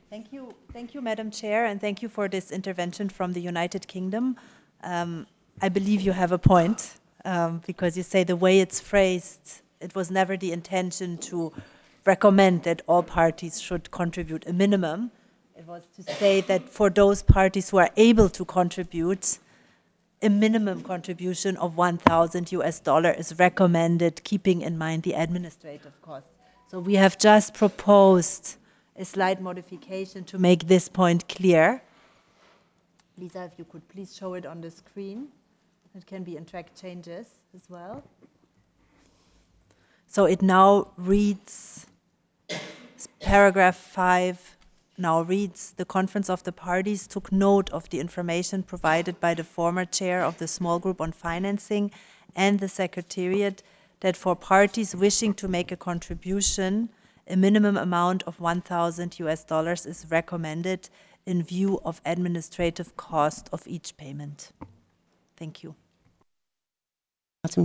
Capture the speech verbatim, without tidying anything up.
Thank you, thank you, Madam Chair, and thank you for this intervention from the United Kingdom. Um, I believe you have a point, um, because you say the way it's phrased, it was never the intention to recommend that all parties should contribute a minimum. It was to say that for those parties who are able to contribute, a minimum contribution of one thousand U S dollar is recommended, keeping in mind the administrative costs. So we have just proposed a slight modification to make this point clear. Lisa, if you could please show it on the screen. It can be in track changes as well. So it now reads, paragraph five now reads, the Conference of the Parties took note of the information provided by the former chair of the small group on financing and the Secretariat that for parties wishing to make a contribution, a minimum amount of one thousand U S dollars is recommended in view of administrative cost of each payment. Thank you.